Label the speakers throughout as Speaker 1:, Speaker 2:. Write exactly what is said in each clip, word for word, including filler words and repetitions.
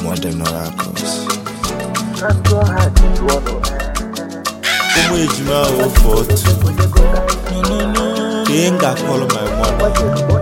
Speaker 1: want them miracles.
Speaker 2: Como ejima o fort. No no no. Kenga call my mother.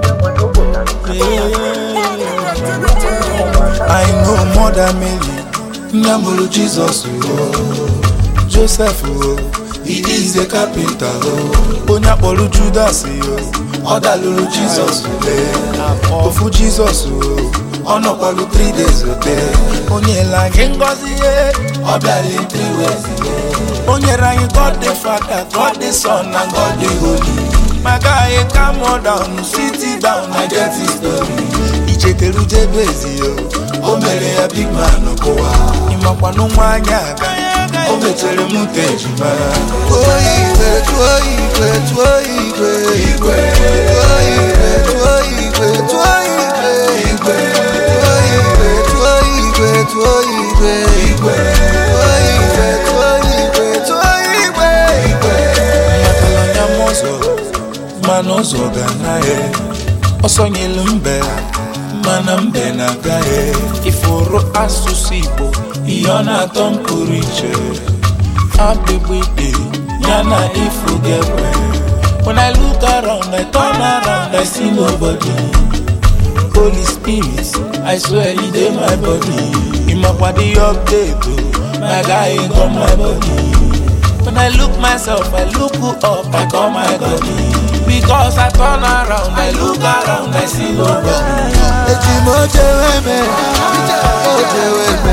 Speaker 1: I know Mother Mary, Nyambulu Jesus, oh. Joseph, oh. He is a carpenter, oh. Onyapolu Judas, oh. Odalulu Jesus, oh. Ofu Jesus, oh. Onopolu three days, oh. Onyela Ngozi, eh. Obiali three ways, eh. Onyera God the Father, God the Son, and God the Holy. My guy, come on down, sit down, I get his story. Ichekeru jebezi yo, o mere ya big man okowa. Imakwa no mwanya aga, o metere mute ejima. Tuo igwe, tuo igwe, tuo igwe, igwe. Tuo igwe, tuo igwe, tuo igwe, igwe. Tuo igwe, tuo igwe, tuo igwe, igwe. Tuo igwe, tuo igwe, tuo igwe, igwe. Makalonya mozo, manozo ganae. Osonyelu mbe, mana mbe na gae. Iforo asusibo, iyona tompuriche. Abibwide, yana ifugewe. When I look around, I turn around, I see nobody. Holy Spirit, I swear he did my body. In my body update, my guy ain't on my body. When I look myself, I look up, I call my body. Because I turn around, I look around, I see nobody. Ejimoje weme, oje weme,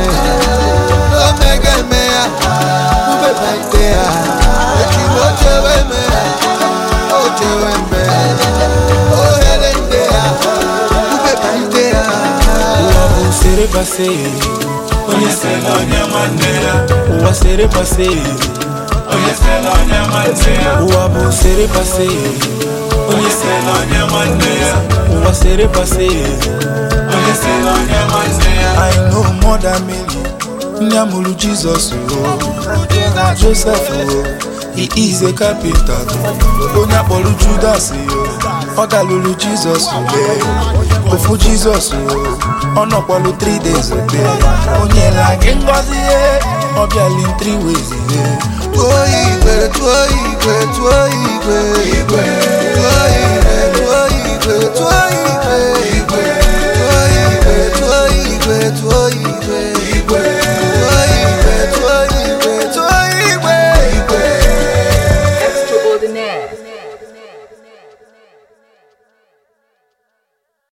Speaker 1: omega mea, ube baidea. Ejimoje weme, oje weme, ohelendea, ube baidea. Uwa sere pase, onye sela onye mandela. Uwa sere pase, onye sela onye mandela. Uwa bo sere pase. Onye sela onye mandela. Uwa sere pase. Onye sela onye mandela. I know Mother Mary, Nyambulu Jesus, oh. Joseph, oh. He is a carpenter. Onyapolu Judas, oh. Odalulu Jesus, oh. Ofu Jesus, oh. Onopolu three days, oh. Onyela Ngozi, eh. Obiali three ways, eh. Tuo igwe, tuo igwe, tuo igwe, igwe. Tuo igwe, tuo igwe, tuo igwe.